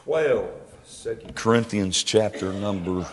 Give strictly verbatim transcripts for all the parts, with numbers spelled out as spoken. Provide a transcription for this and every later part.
twelve. Second Corinthians chapter number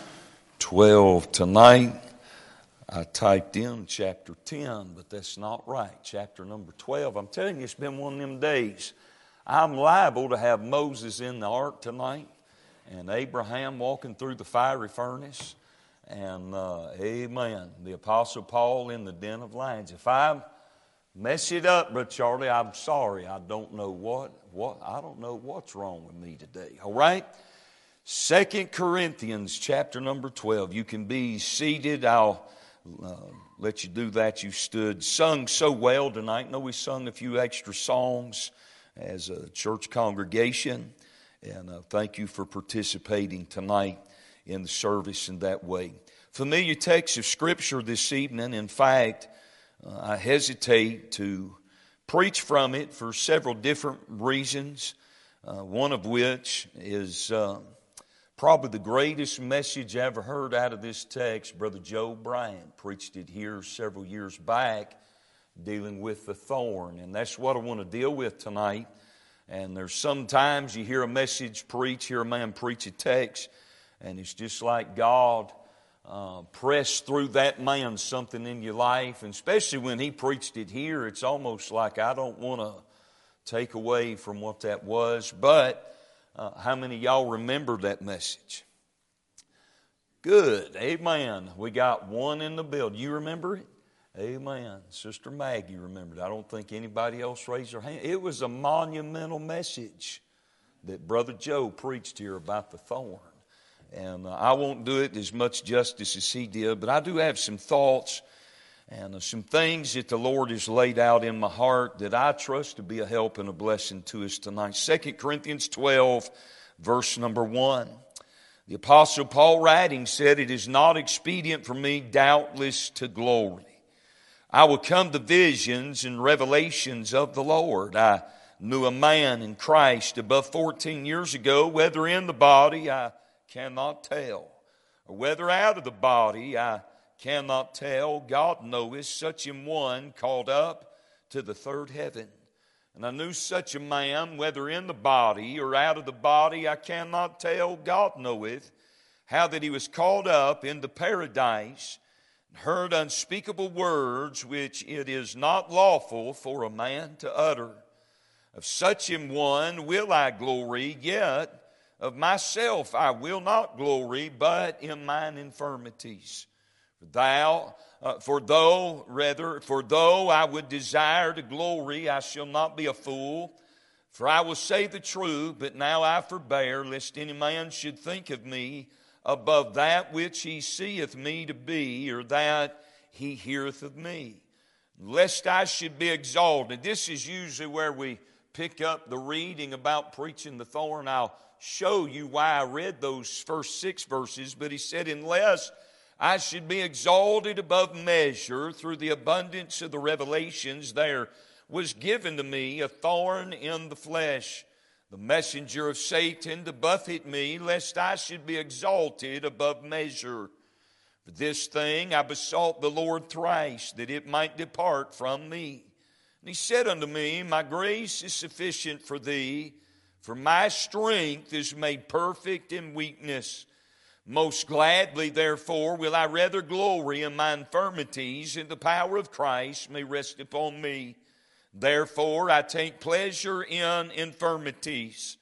twelve tonight. I typed in chapter ten, but that's not right. Chapter number twelve. I'm telling you, it's been one of them days. I'm liable to have Moses in the ark tonight and Abraham walking through the fiery furnace. And uh, amen, the Apostle Paul in the den of lions. If I mess it up, Brother Charlie, I'm sorry. I don't know what, what I don't know what's wrong with me today. All right? Second Corinthians chapter number twelve. You can be seated. I'll uh, let you do that. You stood. Sung so well tonight. I know we sung a few extra songs as a church congregation. And uh, thank you for participating tonight in the service in that way. Familiar text of Scripture this evening. In fact, uh, I hesitate to preach from it for several different reasons. Uh, one of which is uh, probably the greatest message I ever heard out of this text. Brother Joe Bryant preached it here several years back, dealing with the thorn. And that's what I want to deal with tonight. And there's sometimes you hear a message preach, hear a man preach a text, and it's just like God uh, pressed through that man something in your life. And especially when he preached it here, it's almost like I don't want to take away from what that was. But uh, how many of y'all remember that message? Good. Amen. We got one in the building. You remember it? Amen. Sister Maggie remembered. I don't think anybody else raised their hand. It was a monumental message that Brother Joe preached here about the thorn. And uh, I won't do it as much justice as he did, but I do have some thoughts and uh, some things that the Lord has laid out in my heart that I trust to be a help and a blessing to us tonight. Second Corinthians twelve, verse number one. The Apostle Paul writing said, "It is not expedient for me, doubtless, to glory. I will come to visions and revelations of the Lord. I knew a man in Christ above fourteen years ago, whether in the body I cannot tell, or whether out of the body I cannot tell. God knoweth, such an one called up to the third heaven. And I knew such a man, whether in the body or out of the body I cannot tell. God knoweth, how that he was called up into paradise, heard unspeakable words which it is not lawful for a man to utter. Of such an one will I glory, yet of myself I will not glory, but in mine infirmities. For thou, uh, for though rather, for though I would desire to glory, I shall not be a fool. For I will say the truth, but now I forbear, lest any man should think of me above that which he seeth me to be, or that he heareth of me, lest I should be exalted." This is usually where we pick up the reading about preaching the thorn. I'll show you why I read those first six verses, but he said, "Unless I should be exalted above measure through the abundance of the revelations, there was given to me a thorn in the flesh, the messenger of Satan to buffet me, lest I should be exalted above measure. For this thing I besought the Lord thrice, that it might depart from me. And he said unto me, My grace is sufficient for thee, for my strength is made perfect in weakness. Most gladly, therefore, will I rather glory in my infirmities, and the power of Christ may rest upon me. Therefore, I take pleasure in infirmities,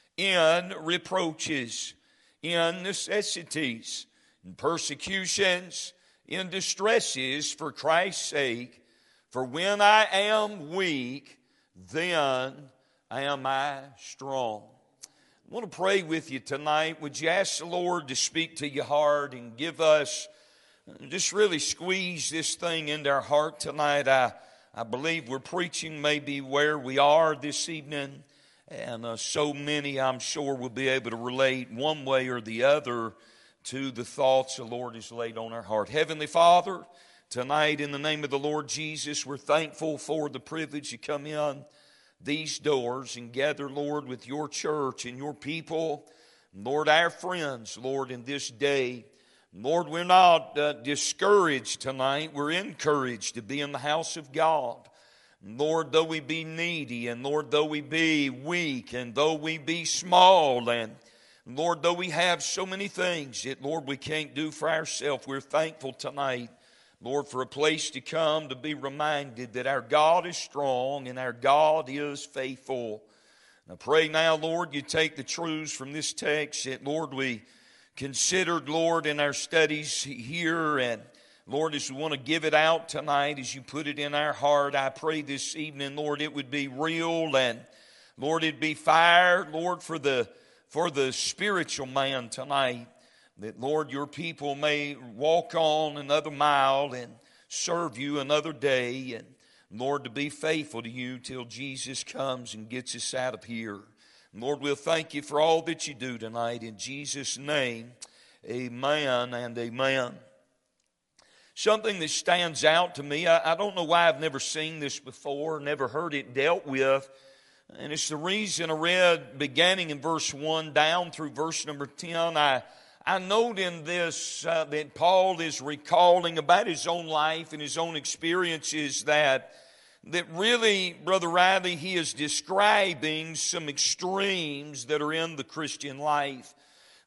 in reproaches, in necessities, in persecutions, in distresses for Christ's sake. For when I am weak, then am I strong." I want to pray with you tonight. Would you ask the Lord to speak to your heart and give us, just really squeeze this thing into our heart tonight. I I believe we're preaching maybe where we are this evening, and uh, so many, I'm sure, will be able to relate one way or the other to the thoughts the Lord has laid on our heart. Heavenly Father, tonight in the name of the Lord Jesus, we're thankful for the privilege to come in these doors and gather, Lord, with your church and your people, Lord, our friends, Lord, in this day. Lord, we're not uh, discouraged tonight. We're encouraged to be in the house of God. Lord, though we be needy, and Lord, though we be weak, and though we be small, and Lord, though we have so many things that, Lord, we can't do for ourselves, we're thankful tonight, Lord, for a place to come to be reminded that our God is strong and our God is faithful. I pray now, Lord, you take the truths from this text that, Lord, we considered, Lord, in our studies here, and Lord, as we want to give it out tonight, as you put it in our heart, I pray this evening, Lord, it would be real, and Lord, it'd be fire, Lord, for the for the spiritual man tonight, that, Lord, your people may walk on another mile and serve you another day, and Lord, to be faithful to you till Jesus comes and gets us out of here. Lord, we'll thank you for all that you do tonight. In Jesus' name, amen and amen. Something that stands out to me, I, I don't know why I've never seen this before, never heard it dealt with, and it's the reason I read beginning in verse one down through verse number ten. I, I note in this uh, that Paul is recalling about his own life and his own experiences that, that really, Brother Riley, he is describing some extremes that are in the Christian life.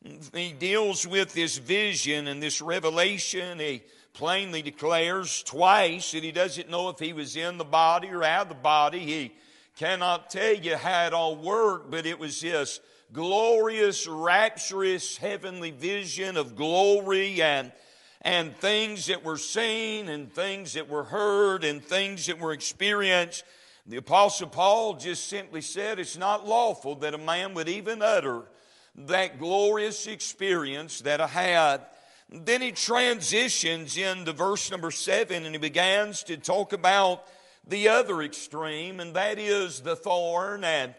He deals with this vision and this revelation. He plainly declares twice that he doesn't know if he was in the body or out of the body. He cannot tell you how it all worked, but it was this glorious, rapturous, heavenly vision of glory and, and things that were seen and things that were heard and things that were experienced. The Apostle Paul just simply said it's not lawful that a man would even utter that glorious experience that I had. Then he transitions into verse number seven, and he begins to talk about the other extreme, and that is the thorn and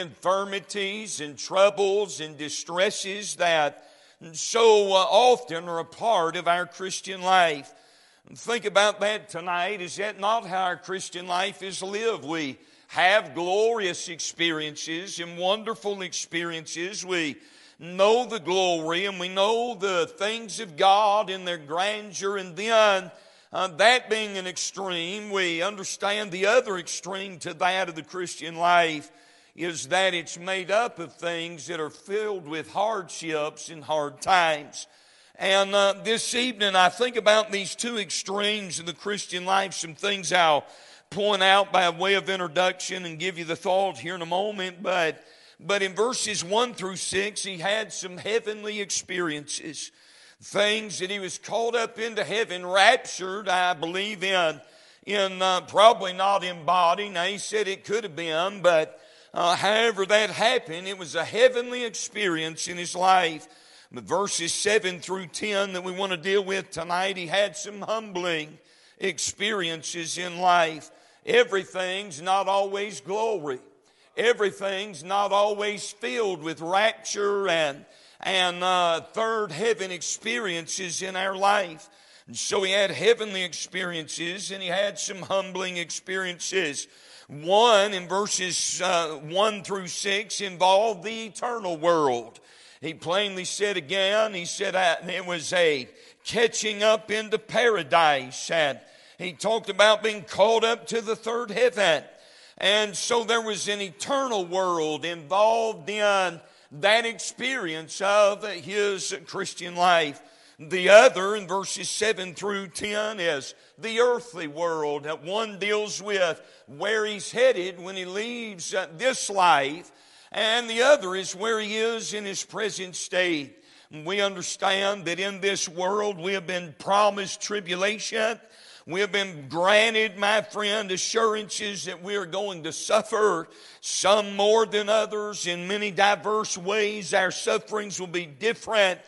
infirmities and troubles and distresses that so uh, often are a part of our Christian life. Think about that tonight. Is that not how our Christian life is lived? We have glorious experiences and wonderful experiences. We know the glory and we know the things of God in their grandeur, and then uh, that being an extreme, we understand the other extreme to that of the Christian life is that it's made up of things that are filled with hardships and hard times. And uh, this evening I think about these two extremes in the Christian life, some things I'll point out by way of introduction and give you the thought here in a moment, but But in verses one through six, he had some heavenly experiences. Things that he was called up into heaven, raptured, I believe, in, in uh, probably not in body. Now, he said it could have been, but uh, however that happened, it was a heavenly experience in his life. But verses seven through ten that we want to deal with tonight, he had some humbling experiences in life. Everything's not always glory. Everything's not always filled with rapture and, and uh, third heaven experiences in our life. And so he had heavenly experiences and he had some humbling experiences. One, in verses uh, one through six, involved the eternal world. He plainly said again, he said uh, it was a catching up into paradise. And he talked about being called up to the third heaven. And so there was an eternal world involved in that experience of his Christian life. The other, in verses seven through ten, is the earthly world. One deals with where he's headed when he leaves this life, and the other is where he is in his present state. We understand that in this world we have been promised tribulation. We have been granted, my friend, assurances that we are going to suffer, some more than others, in many diverse ways. Our sufferings will be different.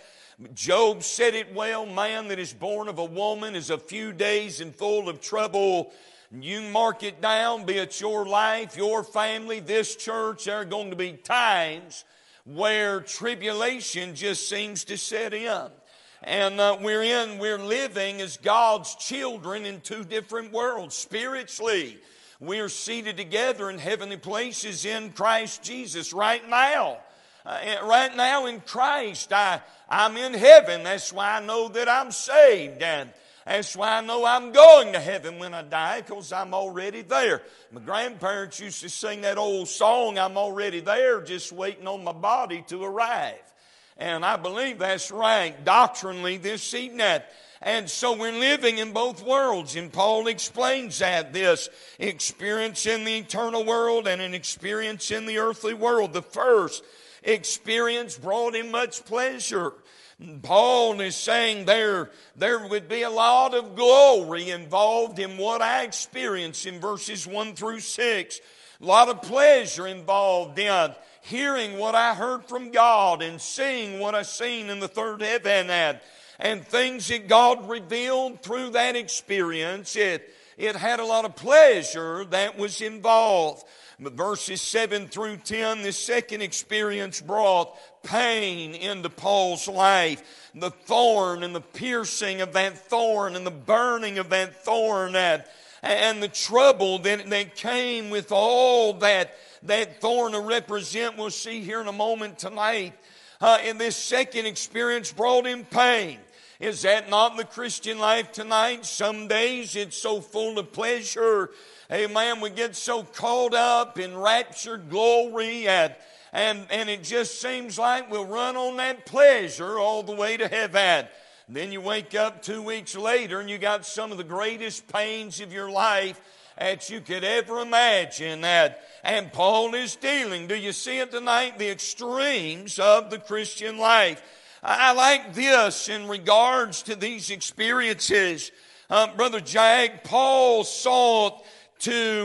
Job said it well, man that is born of a woman is a few days and full of trouble. You mark it down, be it your life, your family, this church, there are going to be times where tribulation just seems to set in. And uh, we're in, we're living as God's children in two different worlds. Spiritually, we are seated together in heavenly places in Christ Jesus right now. Uh, right now in Christ, I, I'm in heaven. That's why I know that I'm saved. And That's why I know I'm going to heaven when I die, because I'm already there. My grandparents used to sing that old song, I'm already there, just waiting on my body to arrive. And I believe that's right doctrinally this evening. And so we're living in both worlds. And Paul explains that, this experience in the eternal world and an experience in the earthly world. The first experience brought him much pleasure. Paul is saying there, there would be a lot of glory involved in what I experienced in verses one through six. A lot of pleasure involved in hearing what I heard from God and seeing what I seen in the third heaven, and, and things that God revealed through that experience. It, it had a lot of pleasure that was involved. But verses seven through ten, this second experience brought pain into Paul's life. The thorn and the piercing of that thorn and the burning of that thorn, and, and the trouble that, that came with all that that thorn to represent, we'll see here in a moment tonight. Uh, and this second experience brought him pain. Is that not the Christian life tonight? Some days it's so full of pleasure. Amen. We get so caught up in raptured glory, and, and, and it just seems like we'll run on that pleasure all the way to heaven. Then you wake up two weeks later and you got some of the greatest pains of your life that you could ever imagine. That, and Paul is dealing, do you see it tonight? The extremes of the Christian life. I like this in regards to these experiences. Uh, Brother Jack, Paul sought to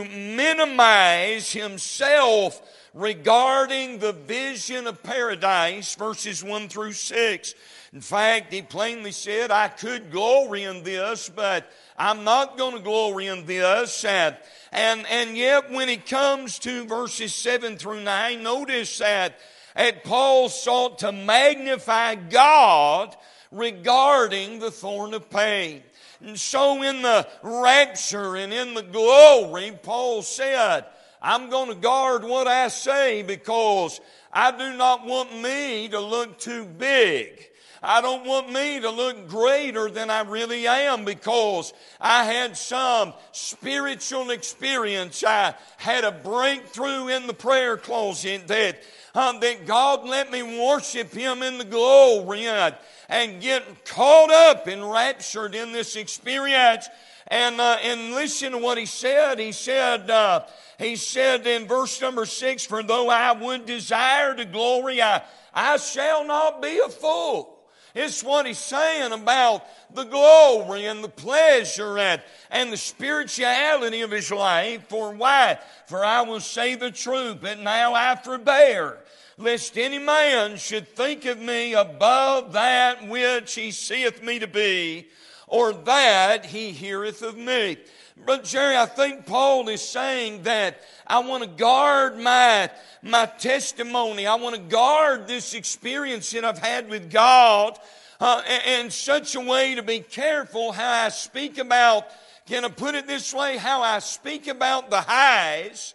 minimize himself regarding the vision of paradise, verses one through six. In fact, he plainly said, I could glory in this, but I'm not going to glory in this. And, and, and yet when it comes to verses seven through nine, notice that and Paul sought to magnify God regarding the thorn of pain. And so in the rapture and in the glory, Paul said, I'm going to guard what I say, because I do not want me to look too big. I don't want me to look greater than I really am, because I had some spiritual experience. I had a breakthrough in the prayer closet that, uh, that God let me worship Him in the glory and, and get caught up and raptured in this experience. And uh, and listen to what he said. He said, uh, he said in verse number six, for though I would desire to glory, I, I shall not be a fool. It's what he's saying about the glory and the pleasure and, and the spirituality of his life. For why? For I will say the truth, but now I forbear, lest any man should think of me above that which he seeth me to be, or that he heareth of me. Brother Jerry, I think Paul is saying that I want to guard my, my testimony. I want to guard this experience that I've had with God uh, in such a way to be careful how I speak about, can I put it this way, how I speak about the highs,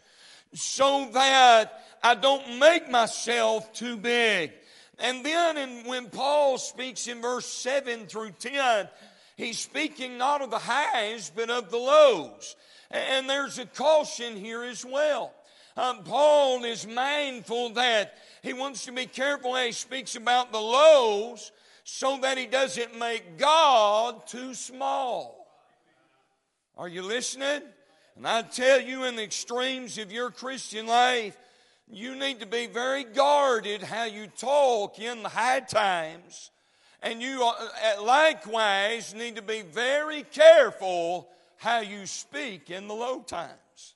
so that I don't make myself too big. And then in, when Paul speaks in verse seven through ten, he's speaking not of the highs, but of the lows. And there's a caution here as well. Um, Paul is mindful that he wants to be careful how he speaks about the lows, so that he doesn't make God too small. Are you listening? And I tell you, in the extremes of your Christian life, you need to be very guarded how you talk in the high times. And you likewise need to be very careful how you speak in the low times.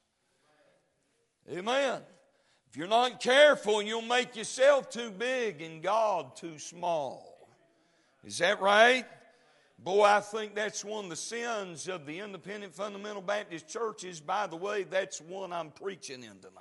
Amen. If you're not careful, you'll make yourself too big and God too small. Is that right? Boy, I think that's one of the sins of the independent fundamental Baptist churches. By the way, that's one I'm preaching in tonight.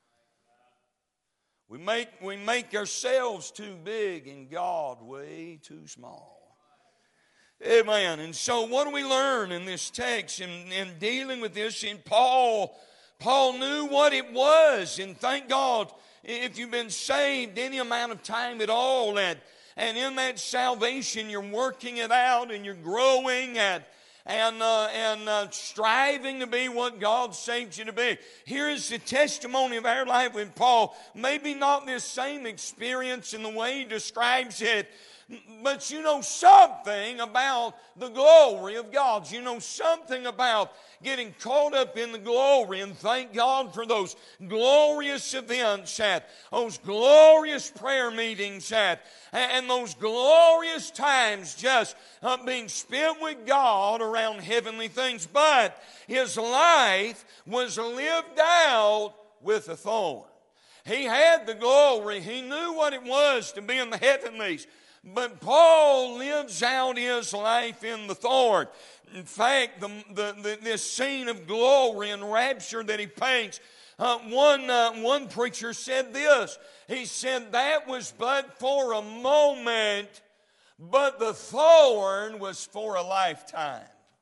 We make, we make ourselves too big and God way too small. Amen. And so what do we learn in this text in, in dealing with this? And Paul, Paul knew what it was. And thank God, if you've been saved any amount of time at all, and, and in that salvation you're working it out and you're growing, and, and, uh, and uh, striving to be what God saved you to be. Here is the testimony of our life with Paul. Maybe not this same experience in the way he describes it, but you know something about the glory of God. You know something about getting caught up in the glory, and thank God for those glorious events, at those glorious prayer meetings, at, and those glorious times just uh, being spent with God around heavenly things. But his life was lived out with a thorn. He had the glory. He knew what it was to be in the heavenlies. But Paul lives out his life in the thorn. In fact, the, the, the, this scene of glory and rapture that he paints, uh, one, uh, one preacher said this. He said, that was but for a moment, but the thorn was for a lifetime.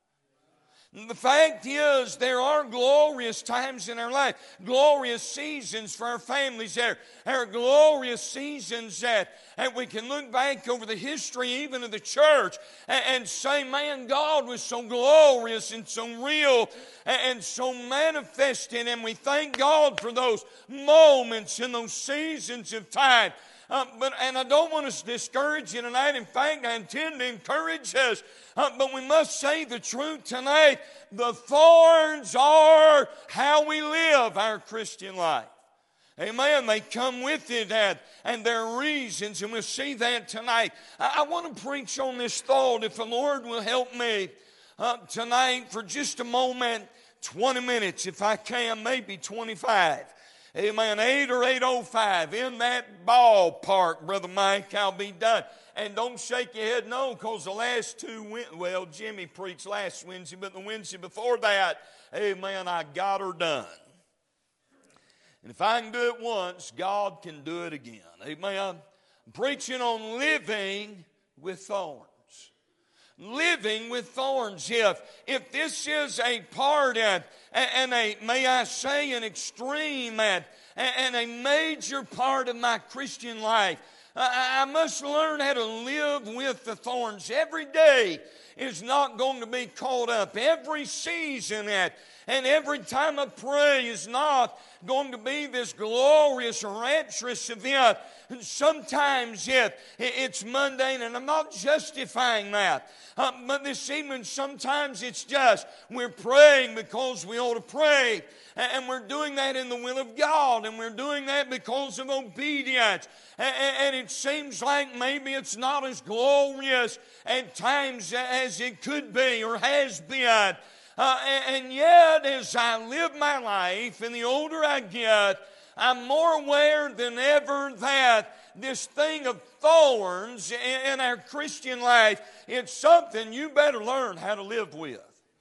The fact is, there are glorious times in our life, glorious seasons for our families. There are glorious seasons that, that we can look back over the history even of the church and, and say, man, God was so glorious and so real and, and so manifested, and we thank God for those moments and those seasons of time. Uh, but and I don't want to discourage you tonight. In fact, I intend to encourage us. Uh, but we must say the truth tonight. The thorns are how we live our Christian life. Amen. They come with it, and, and there are reasons, and we'll see that tonight. I, I want to preach on this thought, if the Lord will help me uh, tonight for just a moment, twenty minutes, if I can, maybe twenty-five. Amen. eight or eight oh five. In that ballpark, Brother Mike, I'll be done. And don't shake your head no, because the last two, well, Jimmy preached last Wednesday, but the Wednesday before that, amen, I got her done. And if I can do it once, God can do it again. Amen. I'm preaching on living with thorns. Living with thorns. If, if this is a part of, and a, may I say, an extreme and, and a major part of my Christian life, I must learn how to live with the thorns. Every day is not going to be caught up. Every season at, and every time I pray is not going to be this glorious, rapturous event. And sometimes it, it's mundane, and I'm not justifying that. Uh, but this evening, sometimes it's just we're praying because we ought to pray. And we're doing that in the will of God. And we're doing that because of obedience. And it seems like maybe it's not as glorious at times as it could be or has been. Uh, and yet, as I live my life, and the older I get, I'm more aware than ever that this thing of thorns in our Christian life, it's something you better learn how to live with.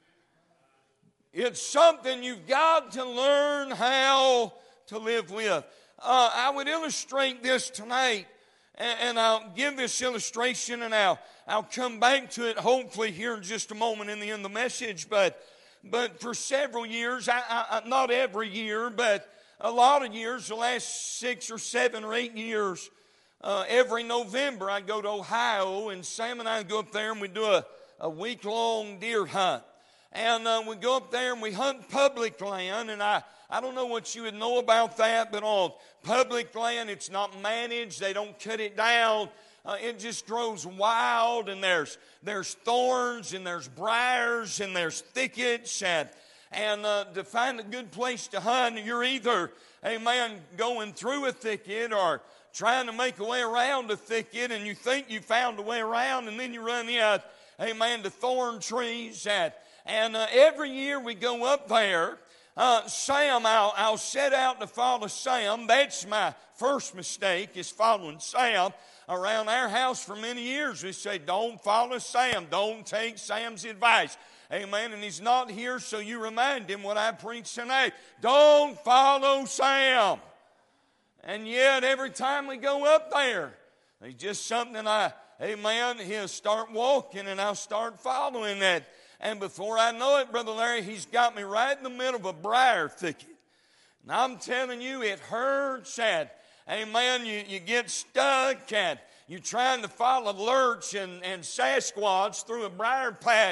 It's something you've got to learn how to live with. Uh, I would illustrate this tonight, and, and I'll give this illustration, and I'll, I'll come back to it hopefully here in just a moment in the end of the message. But, but for several years, I, I, not every year, but a lot of years, the last six or seven or eight years, uh, every November I go to Ohio, and Sam and I go up there and we do a, a week-long deer hunt. And uh, we go up there and we hunt public land, and I, I don't know what you would know about that, but on public land, it's not managed. They don't cut it down. Uh, it just grows wild, and there's there's thorns, and there's briars, and there's thickets, and and uh, to find a good place to hunt, you're either, amen, going through a thicket or trying to make a way around a thicket, and you think you found a way around, and then you run in, amen, to thorn trees. And, and uh, every year we go up there. Uh, Sam, I'll, I'll set out to follow Sam. That's my first mistake, is following Sam. Around our house for many years, we say, don't follow Sam. Don't take Sam's advice. Amen. And he's not here, so you remind him what I preach tonight. Don't follow Sam. And yet, every time we go up there, it's just something I, amen, he'll start walking and I'll start following that. And before I know it, Brother Larry, he's got me right in the middle of a briar thicket. And I'm telling you, it hurts. And, amen, you, you get stuck and you're trying to follow lurch and, and Sasquatch through a briar patch.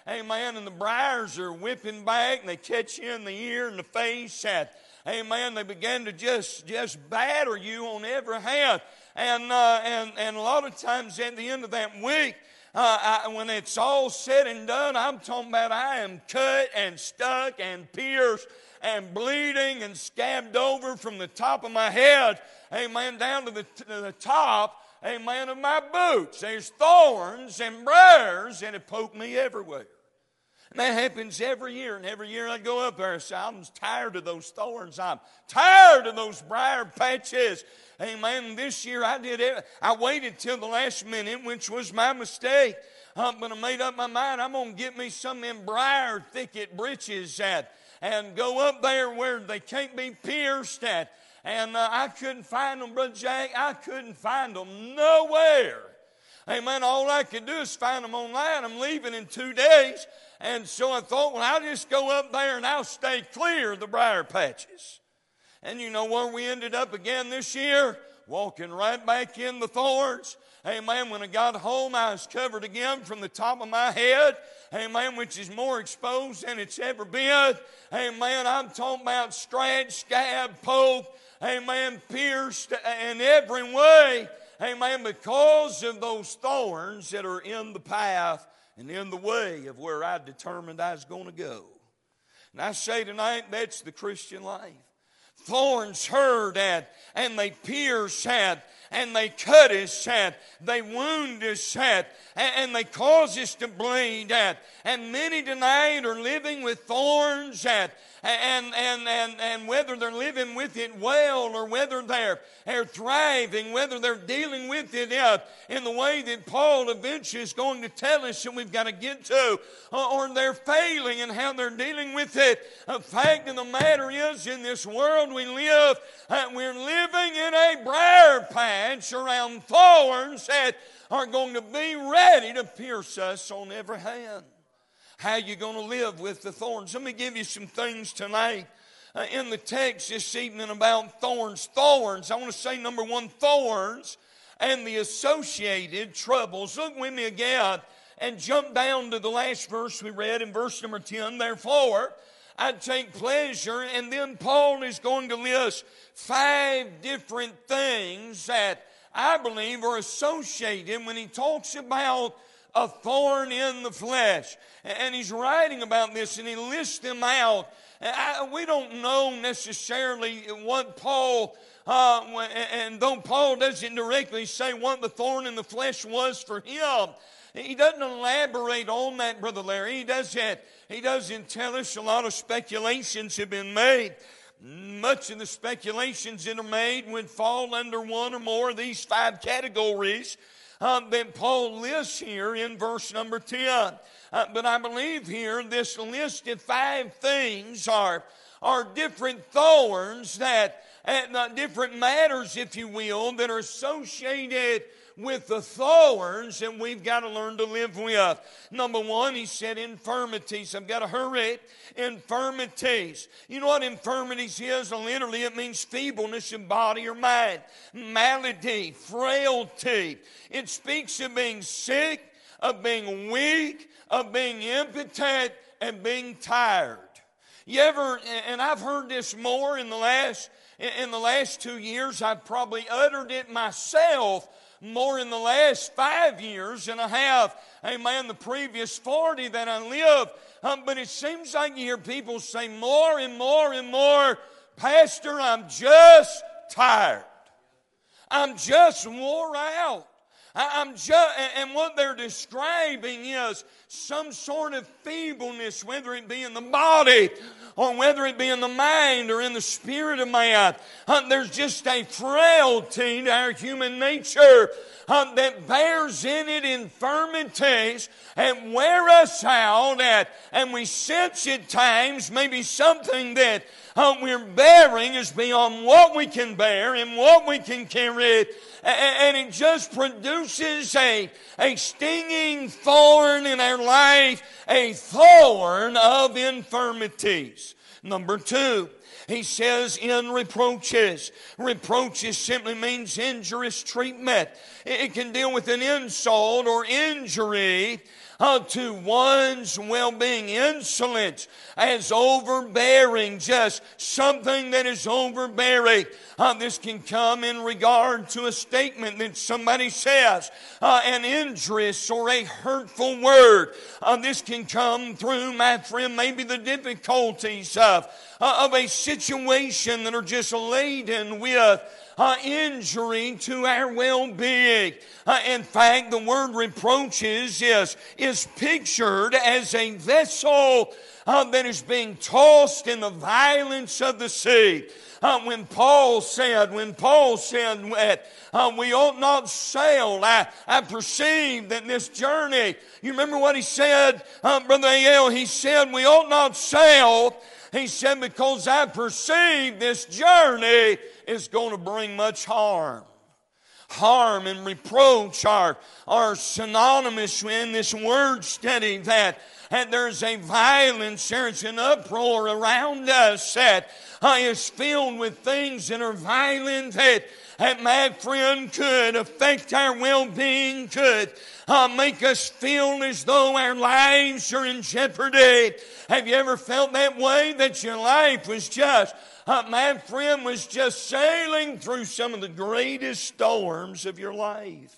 Amen. And the briars are whipping back, and they catch you in the ear and the face. And, amen. They begin to just, just batter you on every hand. And, uh, and, and a lot of times at the end of that week, uh, I, when it's all said and done, I'm talking about I am cut and stuck and pierced and bleeding and scabbed over from the top of my head, amen, down to the, to the top, amen, of my boots. There's thorns and briars, and it poked me everywhere. And that happens every year, and every year I go up there and say, I'm tired of those thorns. I'm tired of those briar patches. Amen. This year I did it. I waited till the last minute, which was my mistake. Uh, but I made up my mind, I'm going to get me some of them briar thicket breeches at, and go up there where they can't be pierced at. And uh, I couldn't find them, Brother Jack. I couldn't find them nowhere. Amen. All I could do is find them online. I'm leaving in two days. And so I thought, well, I'll just go up there and I'll stay clear of the briar patches. And you know where we ended up again this year? Walking right back in the thorns. Amen. When I got home, I was covered again from the top of my head. Amen. Which is more exposed than it's ever been. Amen. I'm talking about scratch, scab, poke. Amen. Pierced in every way. Amen. Because of those thorns that are in the path and in the way of where I determined I was going to go. And I say tonight, that's the Christian life. Thorns hurt at, and they pierce at, and they cut us at, they wound us at, and they cause us to bleed at. And many tonight are living with thorns at, and and and and whether they're living with it well or whether they're, they're thriving, whether they're dealing with it uh, in the way that Paul eventually is going to tell us that we've got to get to, uh, or they're failing in how they're dealing with it. The fact of the matter is, in this world we live, uh, we're living in a briar patch around thorns that are going to be ready to pierce us on every hand. How are you going to live with the thorns? Let me give you some things tonight uh, in the text this evening about thorns. Thorns, I want to say number one, thorns and the associated troubles. Look with me again and jump down to the last verse we read in verse number ten. Therefore, I take pleasure, and then Paul is going to list five different things that I believe are associated when he talks about a thorn in the flesh. And he's writing about this, and he lists them out. I, we don't know necessarily what Paul, uh, and though Paul doesn't directly say what the thorn in the flesh was for him, he doesn't elaborate on that, Brother Larry. He doesn't, he doesn't tell us. A lot of speculations have been made. Much of the speculations that are made would fall under one or more of these five categories uh, that Paul lists here in verse number ten. Uh, but I believe here this list of five things are, are different thorns that, and uh, different matters, if you will, that are associated with the thorns that we've got to learn to live with. Number one, he said infirmities. I've got to hurry. Infirmities. You know what infirmities is? Literally, it means feebleness of body or mind. Malady, frailty. It speaks of being sick, of being weak, of being impotent, and being tired. You ever, and I've heard this more in the last, in the last two years, I've probably uttered it myself more in the last five years than I have, amen, the previous forty that I lived. Um, but it seems like you hear people say more and more and more, Pastor, I'm just tired. I'm just wore out. I'm just, and what they're describing is some sort of feebleness, whether it be in the body or whether it be in the mind or in the spirit of man. Uh, there's just a frailty to our human nature uh, that bears in it infirmities and wear us out at, and we sense at times maybe something that uh, we're bearing is beyond what we can bear and what we can carry. And it just produces a, a stinging thorn in our life, a thorn of infirmities. Number two, He says in reproaches. Reproaches simply means injurious treatment. It can deal with an insult or injury Uh, to one's well-being. Insolence as overbearing, just something that is overbearing. Uh, this can come in regard to a statement that somebody says, uh, an injurious or a hurtful word. Uh, this can come through, my friend, maybe the difficulties of, uh, of a situation that are just laden with Uh, injury to our well-being. Uh, in fact, the word reproaches is, is pictured as a vessel uh, that is being tossed in the violence of the sea. Uh, when Paul said, when Paul said that uh, we ought not sail, I, I perceive that this journey, you remember what he said, uh, Brother A L, he said we ought not sail. He said, because I perceive this journey is going to bring much harm. Harm and reproach are, are synonymous in this word study, that and there's a violence, there's an uproar around us that uh, is filled with things that are violent, that, that my friend, could affect our well-being, could uh, make us feel as though our lives are in jeopardy. Have you ever felt that way, that your life was just, uh, my friend, was just sailing through some of the greatest storms of your life?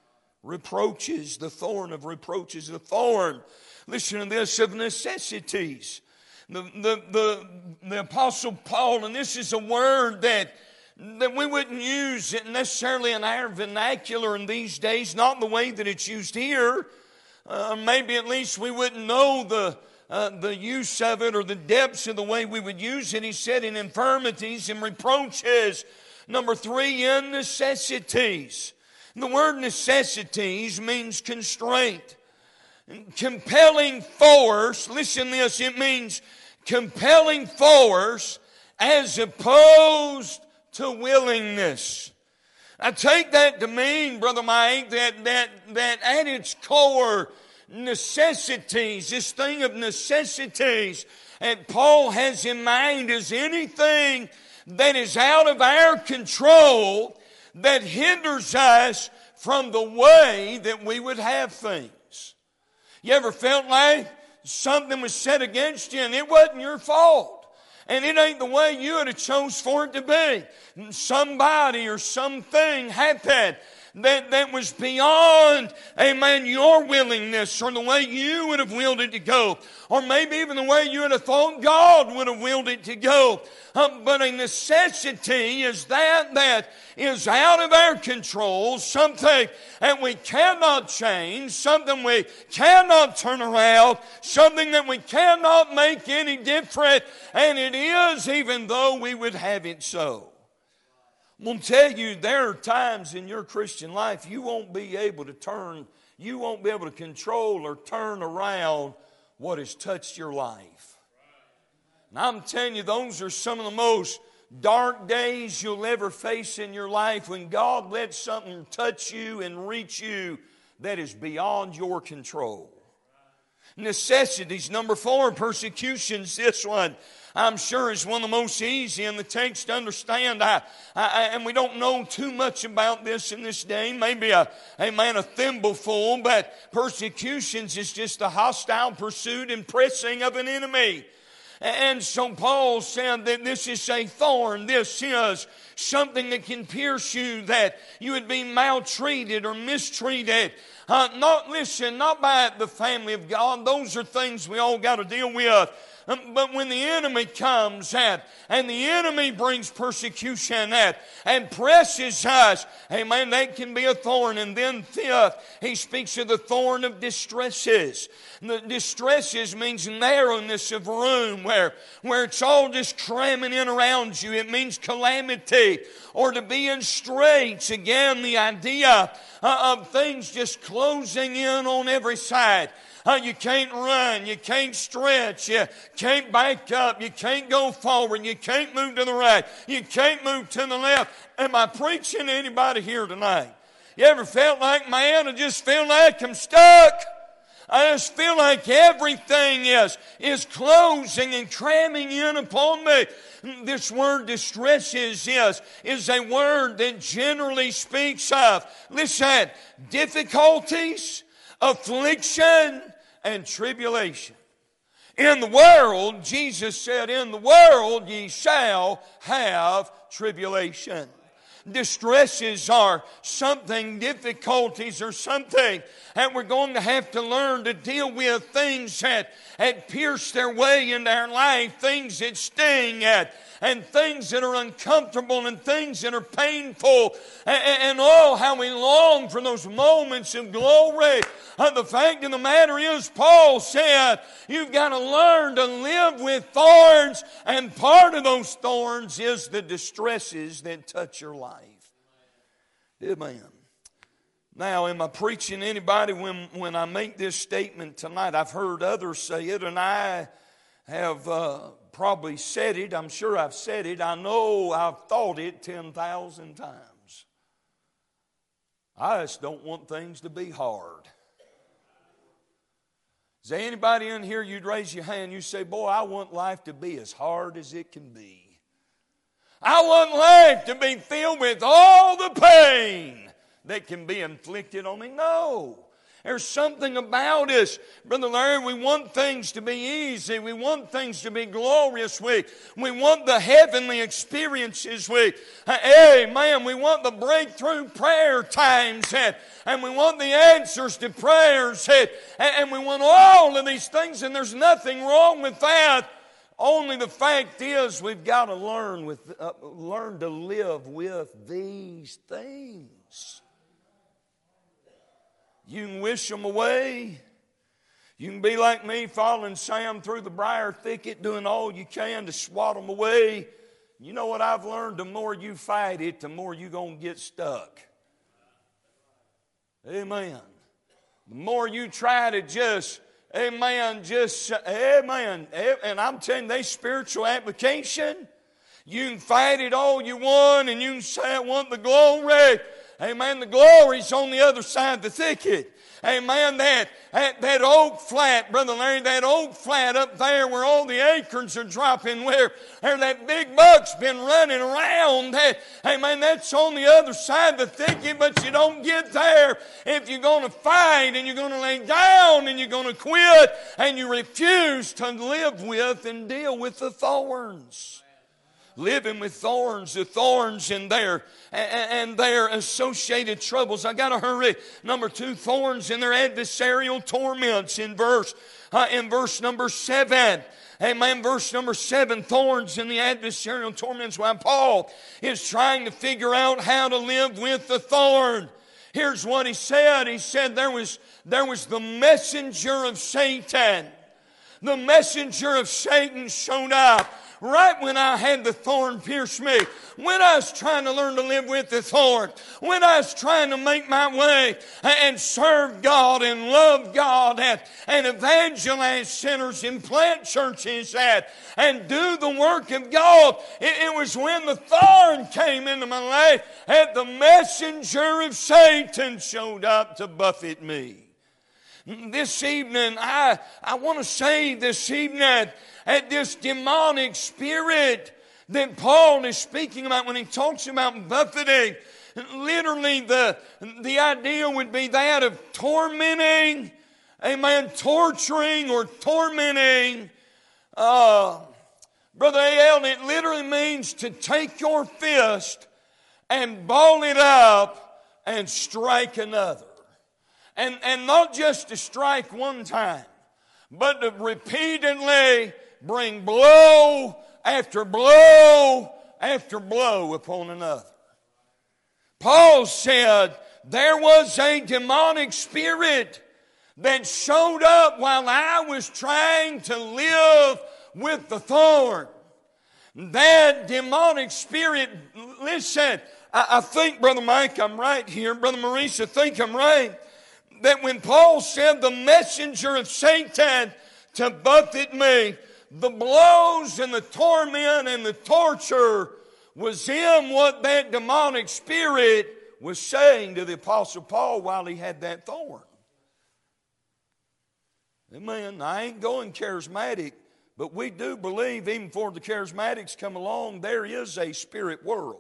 Reproaches, the thorn of reproaches, the thorn, listen to this, of necessities. The, the, the, the Apostle Paul, and this is a word that, that we wouldn't use it necessarily in our vernacular in these days, not the way that it's used here. Uh, maybe at least we wouldn't know the Uh, the use of it or the depths of the way we would use it. He said in infirmities and reproaches. Number three, in necessities. The word necessities means constraint. Compelling force, listen to this, it means compelling force as opposed to willingness. I take that to mean, Brother Mike, that, that, that at its core, necessities, this thing of necessities, and Paul has in mind is anything that is out of our control that hinders us from the way that we would have things. You ever felt like something was set against you and it wasn't your fault? And it ain't the way you would have chose for it to be. Somebody or something happened That, that was beyond, amen, your willingness or the way you would have willed it to go. Or maybe even the way you would have thought God would have willed it to go. Um, but a necessity is that that is out of our control, something that we cannot change, something we cannot turn around, something that we cannot make any different. And it is even though we would have it so. I'm going to tell you, there are times in your Christian life you won't be able to turn, you won't be able to control or turn around what has touched your life. And I'm telling you, those are some of the most dark days you'll ever face in your life, when God lets something touch you and reach you that is beyond your control. Necessities. Number four, persecutions. This one, I'm sure, is one of the most easy in the text to understand. I, I, and we don't know too much about this in this day. Maybe a, a man, a thimbleful, but persecutions is just the hostile pursuit and pressing of an enemy. And so Paul said that this is a thorn. This is something that can pierce you, that you would be maltreated or mistreated. Uh, not, listen, not by the family of God. Those are things we all got to deal with. Um, but when the enemy comes at, and the enemy brings persecution at, and presses us, amen, that can be a thorn. And then fifth, he speaks of the thorn of distresses. The distresses means narrowness of room, where, where it's all just cramming in around you. It means calamity, or to be in straits. Again, the idea uh, of things just closing in on every side. Uh, you can't run, you can't stretch, you can't back up, you can't go forward, you can't move to the right, you can't move to the left. Am I preaching to anybody here tonight? You ever felt like, man, I just feel like I'm stuck? I just feel like everything is, is closing and cramming in upon me. This word distresses is, is a word that generally speaks of, listen, difficulties, affliction, and tribulation. In the world, Jesus said, in the world ye shall have tribulation. Distresses are something, difficulties are something, and we're going to have to learn to deal with things that, that pierce their way into our life, things that sting at, and things that are uncomfortable and things that are painful, and, and oh, how we long for those moments of glory. Uh, the fact of the matter is, Paul said, you've got to learn to live with thorns, and part of those thorns is the distresses that touch your life. Amen. Now, am I preaching anybody when, when I make this statement tonight? I've heard others say it, and I have uh, probably said it. I'm sure I've said it. I know I've thought it ten thousand times. I just don't want things to be hard. Is there anybody in here, you'd raise your hand, you say, boy, I want life to be as hard as it can be. I want life to be filled with all the pain that can be inflicted on me. No. There's something about us, Brother Larry, we want things to be easy. We want things to be glorious. We, we want the heavenly experiences. We, amen, we want the breakthrough prayer times, and, and we want the answers to prayers, and, and we want all of these things, and there's nothing wrong with that. Only the fact is we've got to learn, with, uh, learn to live with these things. You can wish them away. You can be like me, following Sam through the briar thicket, doing all you can to swat them away. You know what I've learned? The more you fight it, the more you're going to get stuck. Amen. The more you try to just, amen, just, amen. And I'm telling you, they spiritual application. You can fight it all you want, and you can say, I want the glory. Amen. The glory's on the other side of the thicket. Amen. That, that, that oak flat, Brother Larry, that oak flat up there where all the acorns are dropping, where, where that big buck's been running around. That, amen. That's on the other side of the thicket, but you don't get there if you're going to fight and you're going to lay down and you're going to quit and you refuse to live with and deal with the thorns. Living with thorns, the thorns and their, and their associated troubles. I got to hurry. Number two, thorns and their adversarial torments in verse, uh, in verse number seven. Amen. Verse number seven, thorns and the adversarial torments. While Paul is trying to figure out how to live with the thorn. Here's what he said. He said there was, there was the messenger of Satan. The messenger of Satan showed up right when I had the thorn pierce me, when I was trying to learn to live with the thorn, when I was trying to make my way and serve God and love God and, and evangelize sinners and plant churches and, and do the work of God. It, it was when the thorn came into my life and the messenger of Satan showed up to buffet me. This evening, I, I want to say this evening at this demonic spirit that Paul is speaking about when he talks about buffeting. Literally, the, the idea would be that of tormenting, amen, torturing or tormenting. Uh, Brother A L, it literally means to take your fist and ball it up and strike another. And, and not just to strike one time, but to repeatedly bring blow after blow after blow upon another. Paul said there was a demonic spirit that showed up while I was trying to live with the thorn. That demonic spirit, listen, I, I think, Brother Mike, I'm right here. Brother Maurice, I think I'm right. That when Paul said the messenger of Satan to buffet me, the blows and the torment and the torture was in what that demonic spirit was saying to the Apostle Paul while he had that thorn. Amen. I ain't going charismatic, but we do believe even before the charismatics come along, there is a spirit world.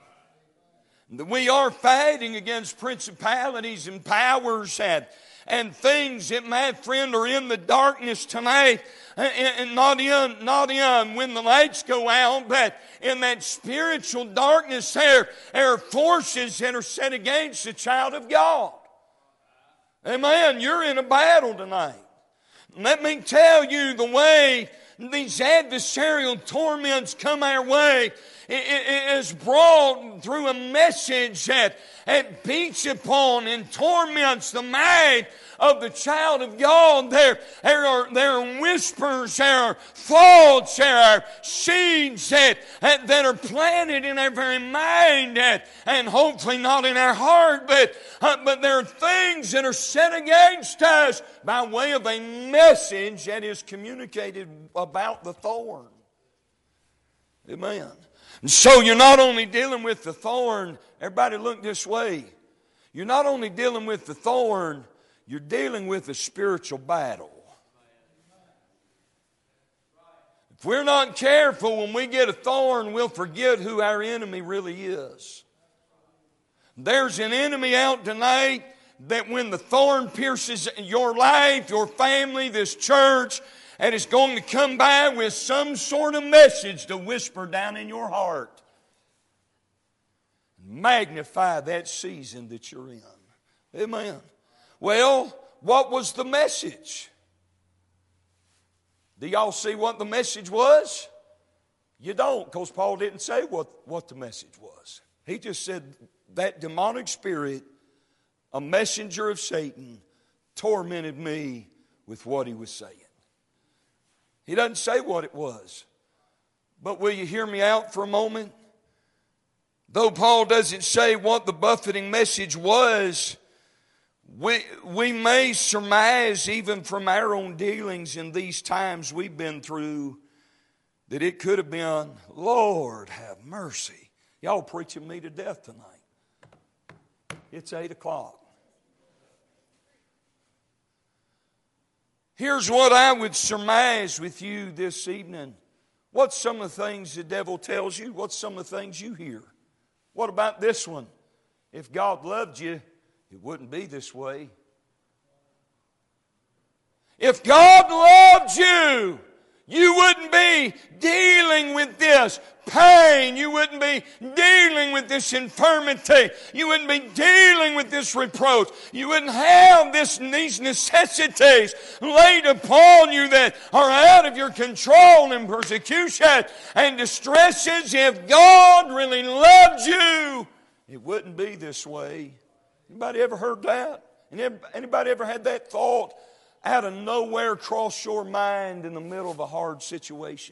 We are fighting against principalities and powers and, and things that, my friend, are in the darkness tonight. And not in, not in when the lights go out, but in that spiritual darkness there, there are forces that are set against the child of God. Amen. You're in a battle tonight. Let me tell you, the way these adversarial torments come our way is brought through a message that, that beats upon and torments the mind of the child of God. There, there, are, there are whispers, there are thoughts, there are seeds that, that are planted in our very mind, that, and hopefully not in our heart, but, uh, but there are things that are set against us by way of a message that is communicated about the thorn. Amen. And so you're not only dealing with the thorn, everybody look this way. You're not only dealing with the thorn, you're dealing with a spiritual battle. If we're not careful, when we get a thorn, we'll forget who our enemy really is. There's an enemy out tonight that when the thorn pierces your life, your family, this church, and it's going to come by with some sort of message to whisper down in your heart. Magnify that season that you're in. Amen. Well, what was the message? Do y'all see what the message was? You don't, because Paul didn't say what, what the message was. He just said that demonic spirit, a messenger of Satan, tormented me with what he was saying. He doesn't say what it was. But will you hear me out for a moment? Though Paul doesn't say what the buffeting message was, we, we may surmise even from our own dealings in these times we've been through that it could have been, Lord, have mercy. Y'all preaching me to death tonight. It's eight o'clock. Here's what I would surmise with you this evening. What's some of the things the devil tells you? What's some of the things you hear? What about this one? If God loved you, it wouldn't be this way. If God loved you, you wouldn't be dealing with this pain. You wouldn't be dealing with this infirmity. You wouldn't be dealing with this reproach. You wouldn't have this, these necessities laid upon you that are out of your control and persecution and distresses. If God really loved you, it wouldn't be this way. Anybody ever heard that? Anybody ever had that thought out of nowhere cross your mind in the middle of a hard situation?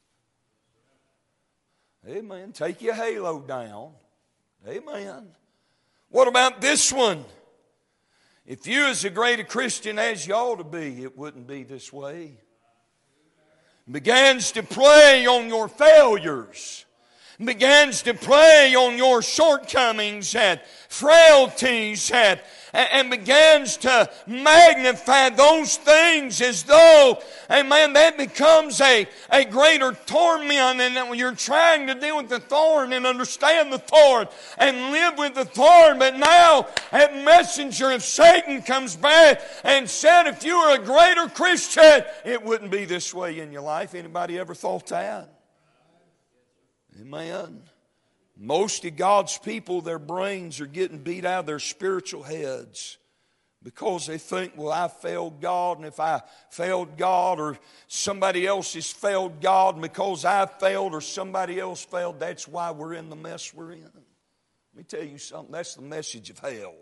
Amen. Take your halo down. Amen. What about this one? If you as a great a Christian as you ought to be, it wouldn't be this way. Begins to play on your failures. Begins to play on your shortcomings and frailties and, and begins to magnify those things as though, amen, that becomes a, a greater torment, and you're trying to deal with the thorn and understand the thorn and live with the thorn. But now that messenger of Satan comes back and said, if you were a greater Christian, it wouldn't be this way in your life. Anybody ever thought that? Amen. Most of God's people, their brains are getting beat out of their spiritual heads because they think, well, I failed God, and if I failed God or somebody else has failed God, and because I failed or somebody else failed, that's why we're in the mess we're in. Let me tell you something. That's the message of hell.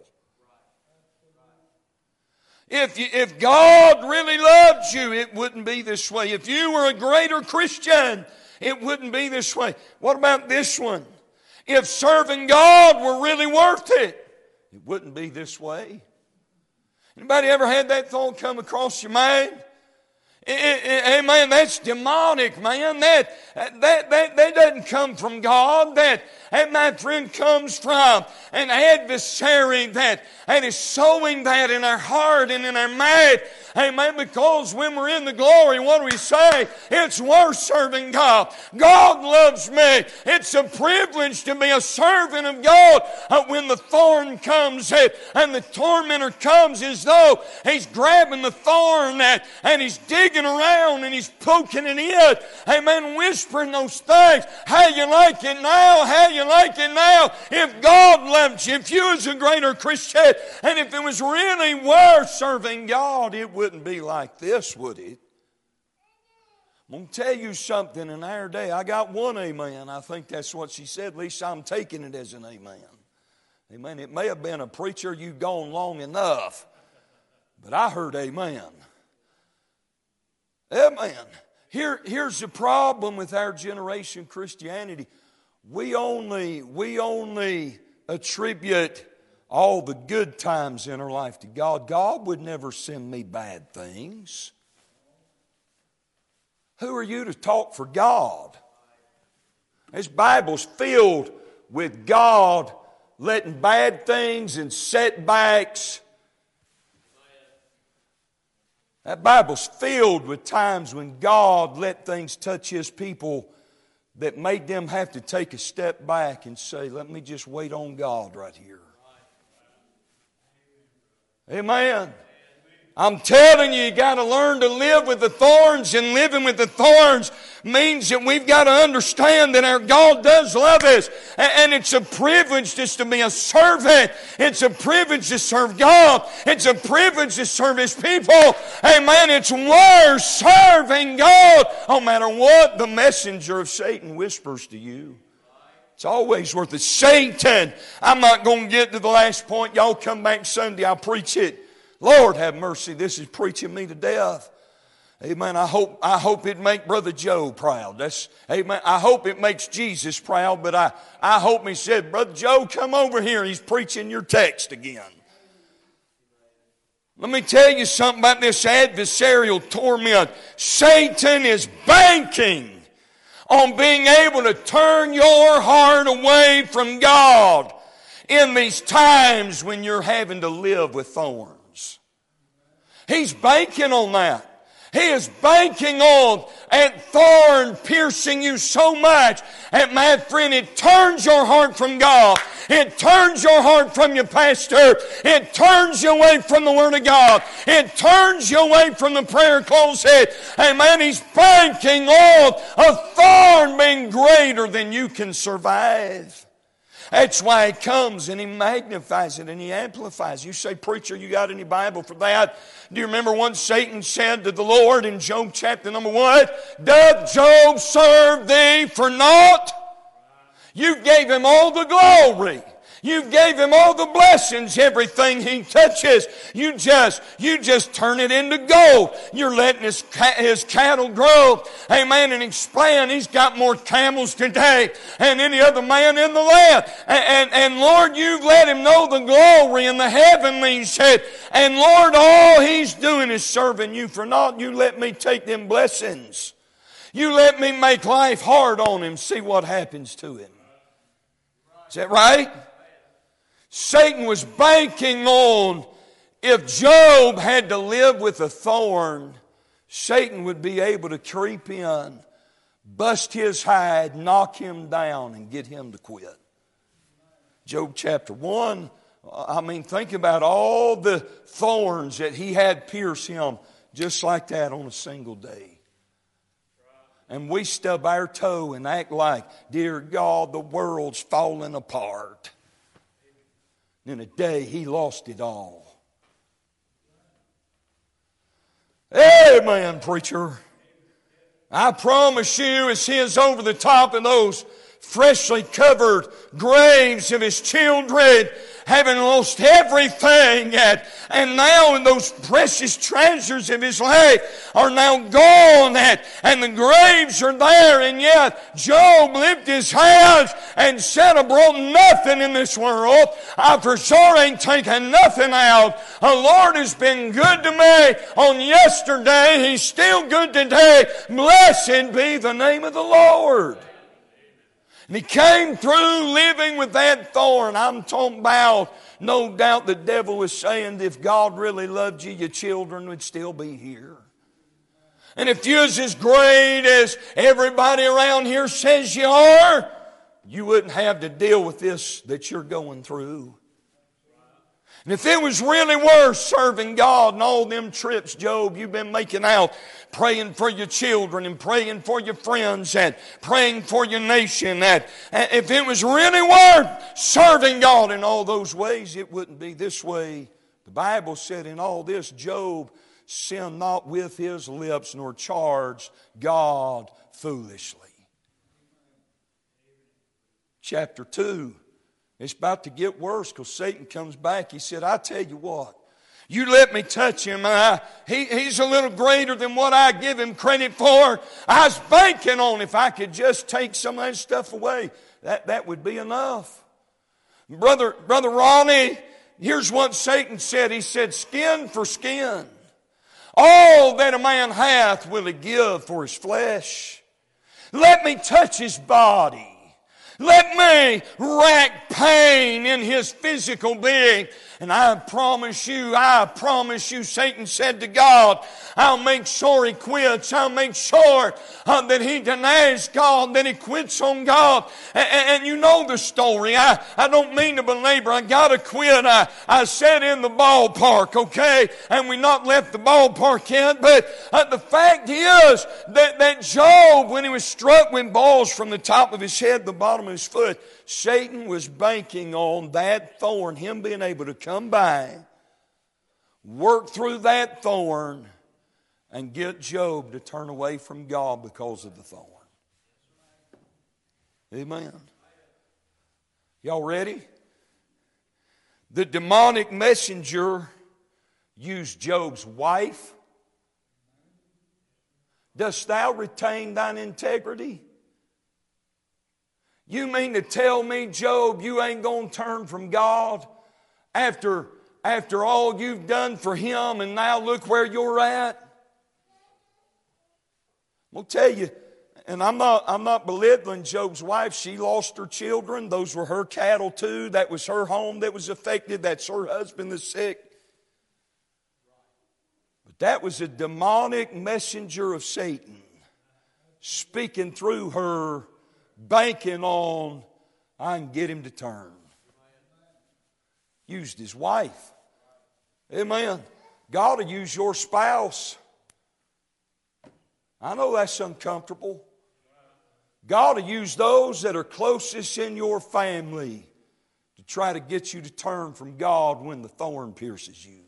If, you, if God really loved you, it wouldn't be this way. If you were a greater Christian, it wouldn't be this way. What about this one? If serving God were really worth it, it wouldn't be this way. Anybody ever had that thought come across your mind? Amen. That's demonic, man. That, that, that, that doesn't come from God. That, that, my friend, comes from an adversary that, that is sowing that in our heart and in our mind. Amen. Because when we're in the glory, what do we say? It's worth serving God. God loves me. It's a privilege to be a servant of God. Uh, when the thorn comes uh, and the tormentor comes as though he's grabbing the thorn uh, and he's digging around and he's poking it in. Amen. Whispering those things. How you like it now? How you like it now? If God loved you, if you was a greater Christian, and if it was really worth serving God, it wouldn't be like this, would it? I'm going to tell you something in our day. I got one amen. I think that's what she said. At least I'm taking it as an amen. Amen. It may have been a preacher, you've gone long enough. But I heard amen. Amen. Here, here's the problem with our generation Christianity. We only, we only attribute all the good times in our life to God. God would never send me bad things. Who are you to talk for God? This Bible's filled with God letting bad things and setbacks. That Bible's filled with times when God let things touch His people that made them have to take a step back and say, let me just wait on God right here. Amen. I'm telling you, you got to learn to live with the thorns, and living with the thorns means that we've got to understand that our God does love us, and it's a privilege just to be a servant. It's a privilege to serve God. It's a privilege to serve His people. Amen. It's worth serving God, no matter what the messenger of Satan whispers to you. It's always worth it. Satan, I'm not going to get to the last point. Y'all come back Sunday, I'll preach it. Lord have mercy, this is preaching me to death. Amen. I hope I hope it make Brother Joe proud. That's amen. I hope it makes Jesus proud, but I, I hope he said, Brother Joe, come over here. He's preaching your text again. Let me tell you something about this adversarial torment. Satan is banking on being able to turn your heart away from God in these times when you're having to live with thorns. He's banking on that. He is banking on that thorn piercing you so much. And my friend, it turns your heart from God. It turns your heart from your pastor. It turns you away from the Word of God. It turns you away from the prayer closet. Amen. He's banking on a thorn being greater than you can survive. That's why He comes and He magnifies it and He amplifies. You say, preacher, you got any Bible for that? Do you remember what Satan said to the Lord in Job chapter number one? Doth Job serve thee for naught? You gave him all the glory. You gave him all the blessings, everything he touches. You just, you just turn it into gold. You're letting his, his cattle grow. Amen. And expand. He's got more camels today than any other man in the land. And, and, and Lord, you've let him know the glory in the heavenlies. And Lord, all he's doing is serving you for naught. You let me take them blessings. You let me make life hard on him. See what happens to him. Is that right? Satan was banking on if Job had to live with a thorn, Satan would be able to creep in, bust his hide, knock him down, and get him to quit. Job chapter one, I mean, think about all the thorns that he had pierce him just like that on a single day. And we stub our toe and act like, dear God, the world's falling apart. In a day, he lost it all. Amen, preacher. I promise you, as he is over the top of those freshly covered graves of his children, having lost everything, and, and now those precious treasures of his life are now gone, and, and the graves are there, and yet Job lifted his hands and said, I brought nothing in this world. I for sure ain't taken nothing out. The Lord has been good to me on yesterday. He's still good today. Blessed be the name of the Lord. And he came through living with that thorn. I'm talking about, no doubt the devil was saying, if God really loved you, your children would still be here. And if you was as great as everybody around here says you are, you wouldn't have to deal with this that you're going through. And if it was really worth serving God and all them trips, Job, you've been making out, praying for your children and praying for your friends and praying for your nation, that if it was really worth serving God in all those ways, it wouldn't be this way. The Bible said in all this, Job sinned not with his lips nor charged God foolishly. Chapter two. It's about to get worse because Satan comes back. He said, I tell you what, you let me touch him. I, he, he's a little greater than what I give him credit for. I was banking on if I could just take some of that stuff away, that, that would be enough. Brother, Brother Ronnie, here's what Satan said. He said, skin for skin. All that a man hath will he give for his flesh. Let me touch his body. Let me rack pain in his physical being. And I promise you, I promise you, Satan said to God, I'll make sure he quits. I'll make sure uh, that he denies God, that he quits on God. And, and you know the story. I, I don't mean to belabor. I got to quit. I, I sat in the ballpark, okay? And we not left the ballpark yet. But uh, the fact is that, that Job, when he was struck with balls from the top of his head to the bottom of his foot, Satan was banking on that thorn, him being able to come by, work through that thorn, and get Job to turn away from God because of the thorn. Amen. Y'all ready? The demonic messenger used Job's wife. Dost thou retain thine integrity? You mean to tell me, Job, you ain't going to turn from God after, after all you've done for him, and now look where you're at? I'm going to tell you, and I'm not, I'm not belittling Job's wife. She lost her children. Those were her cattle too. That was her home that was affected. That's her husband that's sick. But that was a demonic messenger of Satan speaking through her, banking on, I can get him to turn. Used his wife. Amen. God will use your spouse. I know that's uncomfortable. God will use those that are closest in your family to try to get you to turn from God when the thorn pierces you.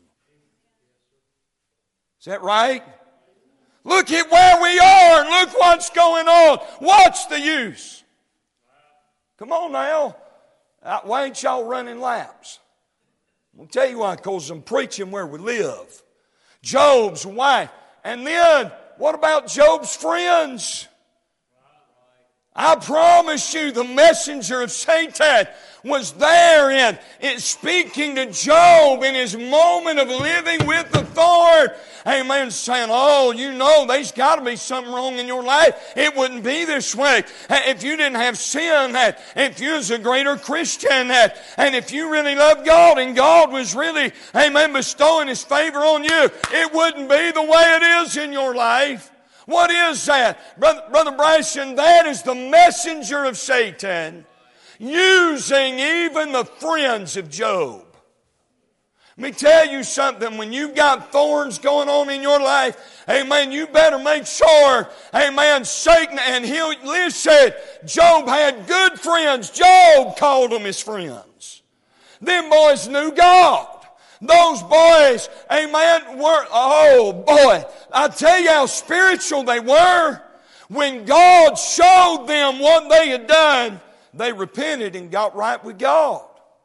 Is that right? Look at where we are and look what's going on. What's the use? Come on now. Why ain't y'all running laps? I'll tell you why, because I'm preaching where we live. Job's wife. And then, what about Job's friends? I promise you, the messenger of Satan was there and it's speaking to Job in his moment of living with the thorn. Amen. Saying, oh, you know, there's got to be something wrong in your life. It wouldn't be this way if you didn't have sin, that if you was a greater Christian, that and if you really loved God and God was really, amen, bestowing his favor on you, it wouldn't be the way it is in your life. What is that? Brother, Brother Bryson, that is the messenger of Satan using even the friends of Job. Let me tell you something. When you've got thorns going on in your life, amen, you better make sure, amen, Satan, and he, Liz said, Job had good friends. Job called them his friends. Them boys knew God. Those boys, amen, were, oh boy, I tell you how spiritual they were. When God showed them what they had done, They repented and got right with God.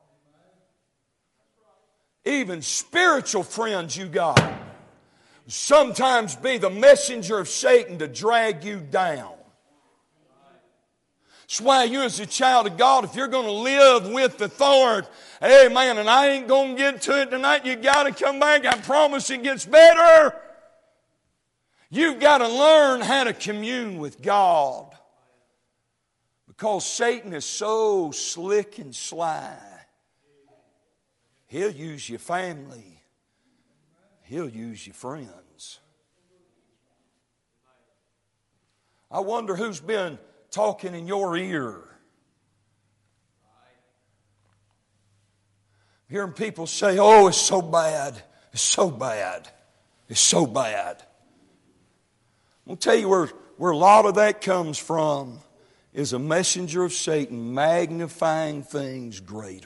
Even spiritual friends you got sometimes be the messenger of Satan to drag you down. That's why you as a child of God, if you're going to live with the thorn, hey man, and I ain't going to get to it tonight, you got to come back. I promise it gets better. You've got to learn how to commune with God. Because Satan is so slick and sly. He'll use your family. He'll use your friends. I wonder who's been talking in your ear. Hearing people say, oh, it's so bad. It's so bad. It's so bad. I'm going to tell you where, where a lot of that comes from is a messenger of Satan magnifying things greater.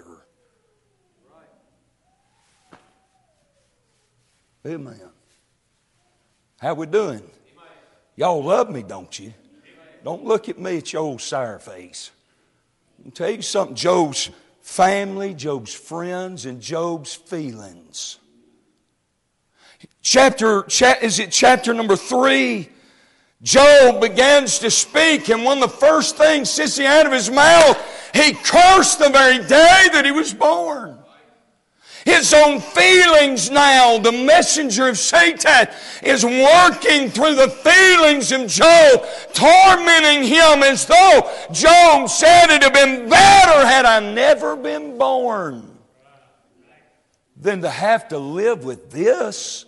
Amen. How we doing? Y'all love me, don't you? Don't look at me at your old sour face. I'll tell you something. Job's family, Job's friends, and Job's feelings. Chapter, cha- is it chapter number three? Job begins to speak, and one of the first things sissy out of his mouth, he cursed the very day that he was born. His own feelings now, the messenger of Satan, is working through the feelings of Job, tormenting him as though Job said it'd have been better had I never been born than to have to live with this.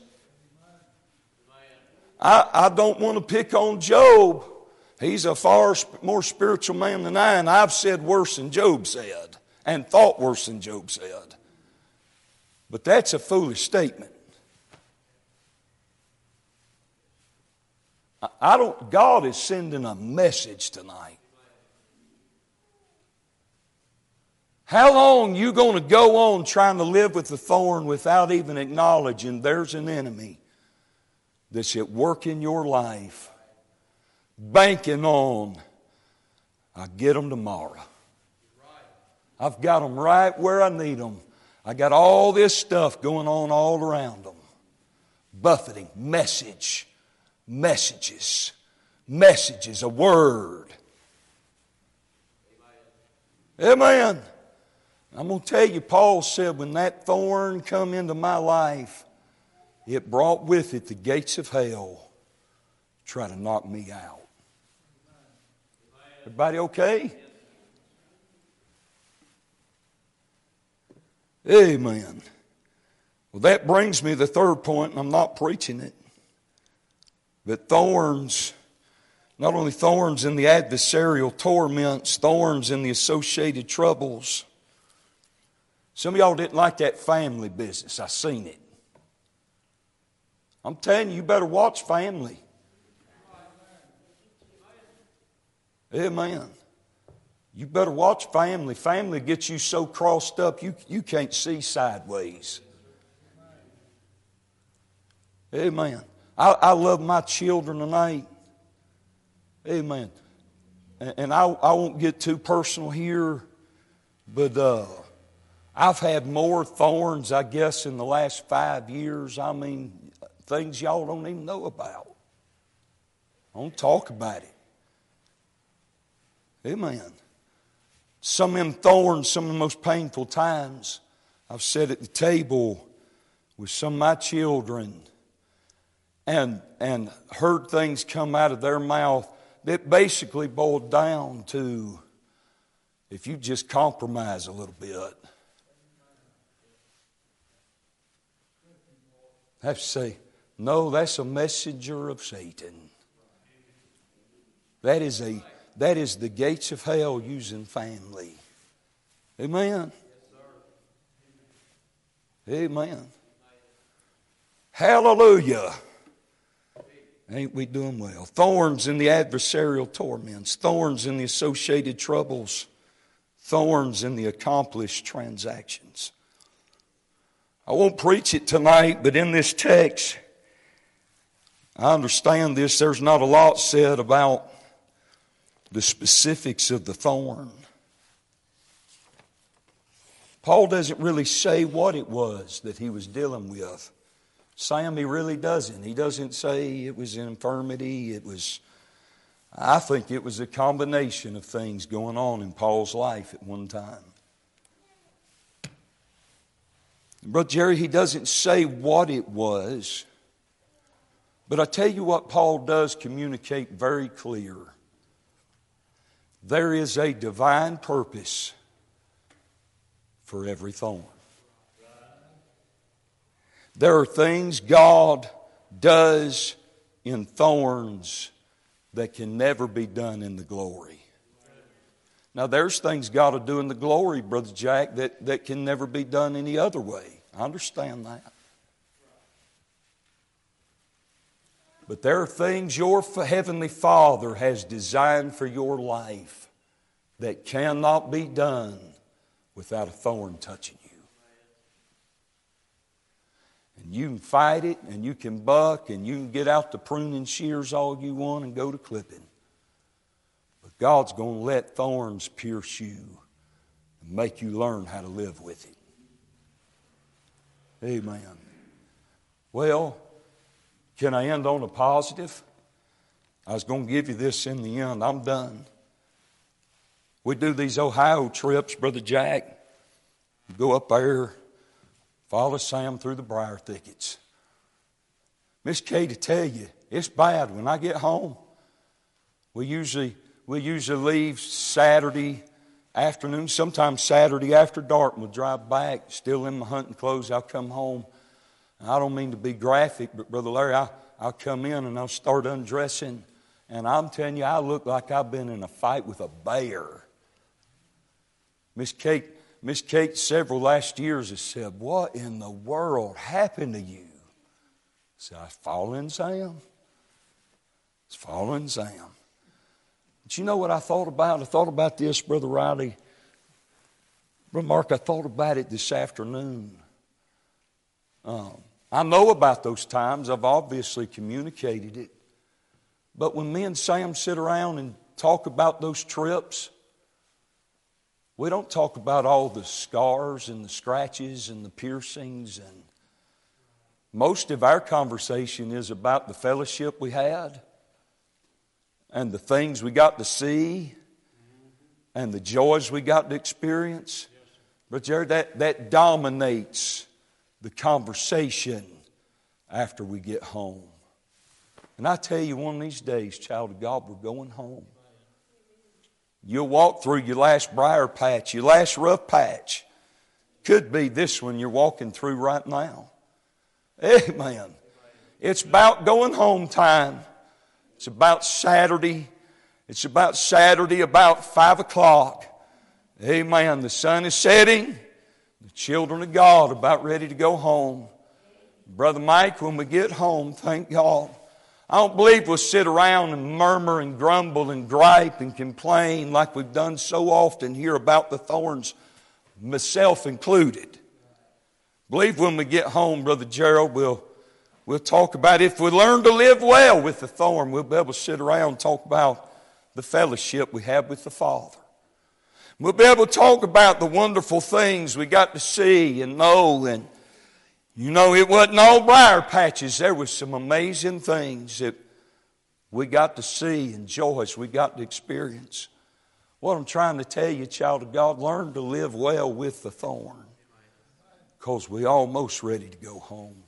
I, I don't want to pick on Job. He's a far more spiritual man than I, and I've said worse than Job said, and thought worse than Job said. But that's a foolish statement. I don't, God is sending a message tonight. How long you going to go on trying to live with the thorn without even acknowledging there's an enemy that's at work in your life, banking on, I'll get them tomorrow. I've got them right where I need them. I got all this stuff going on all around them. Buffeting, message, messages, messages, a word. Amen. I'm going to tell you, Paul said, when that thorn come into my life, it brought with it the gates of hell to try to knock me out. Everybody okay? Amen. Well, that brings me to the third point, and I'm not preaching it. But thorns, not only thorns in the adversarial torments, thorns in the associated troubles. Some of y'all didn't like that family business. I seen it. I'm telling you, you better watch family. Amen. You better watch family. Family gets you so crossed up you, you can't see sideways. Amen. I, I love my children tonight. Amen. And, and I, I won't get too personal here, but uh, I've had more thorns, I guess, in the last five years. I mean, things y'all don't even know about. I don't talk about it. Amen. Some of them thorns, some of the most painful times, I've sat at the table with some of my children and, and heard things come out of their mouth that basically boiled down to, if you just compromise a little bit, I have to say, no, that's a messenger of Satan. That is a That is the gates of hell using family. Amen. Amen. Hallelujah. Ain't we doing well? Thorns in the adversarial torments. Thorns in the associated troubles. Thorns in the accomplished transactions. I won't preach it tonight, but in this text, I understand this. There's not a lot said about the specifics of the thorn. Paul doesn't really say what it was that he was dealing with. Sam, he really doesn't. He doesn't say it was an infirmity. It was, I think it was a combination of things going on in Paul's life at one time. Brother Jerry, he doesn't say what it was. But I tell you what Paul does communicate very clear. There is a divine purpose for every thorn. There are things God does in thorns that can never be done in the glory. Now there's things God will do in the glory, Brother Jack, that, that can never be done any other way. I understand that. But there are things your Heavenly Father has designed for your life that cannot be done without a thorn touching you. And you can fight it, and you can buck, and you can get out the pruning shears all you want and go to clipping. But God's going to let thorns pierce you and make you learn how to live with it. Amen. Well, can I end on a positive? I was going to give you this in the end. I'm done. We do these Ohio trips, Brother Jack. Go up there, follow Sam through the briar thickets. Miss Kay, to tell you, it's bad. When I get home, we usually we usually leave Saturday afternoon, sometimes Saturday after dark, and we'll drive back, still in my hunting clothes. I'll come home. I don't mean to be graphic, but Brother Larry, I, I'll come in and I'll start undressing. And I'm telling you, I look like I've been in a fight with a bear. Miss Kate, Miss Kate several last years has said, what in the world happened to you? I said, I was following Sam. I was following Sam. But you know what I thought about? I thought about this, Brother Riley. Brother Mark, I thought about it this afternoon. Um, I know about those times. I've obviously communicated it. But when me and Sam sit around and talk about those trips, we don't talk about all the scars and the scratches and the piercings. And most of our conversation is about the fellowship we had and the things we got to see and the joys we got to experience. But Jerry, that, that dominates the conversation after we get home. And I tell you, one of these days, child of God, we're going home. You'll walk through your last briar patch, your last rough patch. Could be this one you're walking through right now. Amen. It's about going home time. It's about Saturday. It's about Saturday about five o'clock. Amen. The sun is setting. The children of God are about ready to go home. Brother Mike, when we get home, thank God, I don't believe we'll sit around and murmur and grumble and gripe and complain like we've done so often here about the thorns, myself included. I believe when we get home, Brother Gerald, we'll, we'll talk about if we learn to live well with the thorn, we'll be able to sit around and talk about the fellowship we have with the Father. We'll be able to talk about the wonderful things we got to see and know. And, you know, it wasn't all briar patches. There was some amazing things that we got to see and joys we got to experience. What I'm trying to tell you, child of God, learn to live well with the thorn. Because we're almost ready to go home.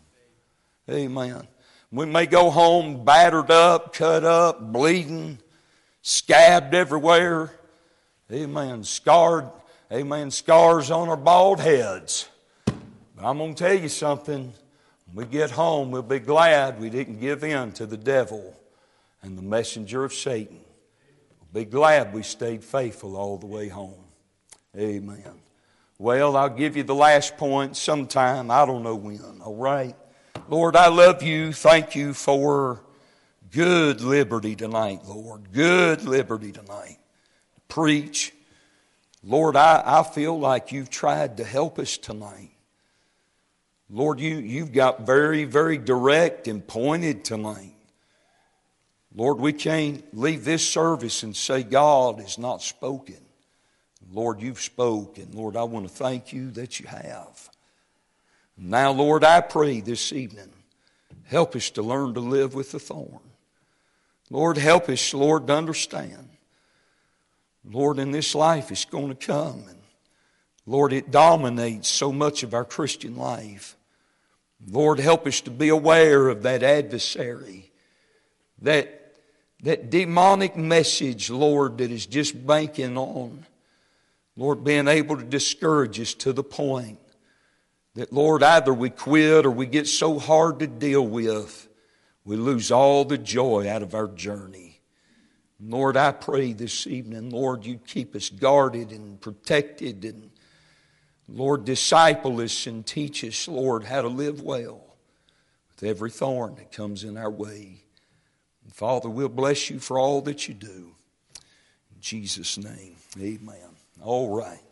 Amen. We may go home battered up, cut up, bleeding, scabbed everywhere. Amen. Scarred, amen, scars on our bald heads. But I'm going to tell you something. When we get home, we'll be glad we didn't give in to the devil and the messenger of Satan. We'll be glad we stayed faithful all the way home. Amen. Well, I'll give you the last point sometime. I don't know when. All right. Lord, I love you. Thank you for good liberty tonight, Lord. Good liberty tonight. Preach. Lord, I, I feel like you've tried to help us tonight. Lord, you, you've got very, very direct and pointed tonight. Lord, we can't leave this service and say God has not spoken. Lord, you've spoken. Lord, I want to thank you that you have. Now, Lord, I pray this evening, help us to learn to live with the thorn. Lord, help us, Lord, to understand. Lord, in this life it's going to come. And Lord, it dominates so much of our Christian life. Lord, help us to be aware of that adversary, that, that demonic message, Lord, that is just banking on, Lord, being able to discourage us to the point that, Lord, either we quit or we get so hard to deal with, we lose all the joy out of our journey. Lord, I pray this evening, Lord, you keep us guarded and protected, and Lord, disciple us and teach us, Lord, how to live well with every thorn that comes in our way. And Father, we'll bless you for all that you do. In Jesus' name, amen. All right.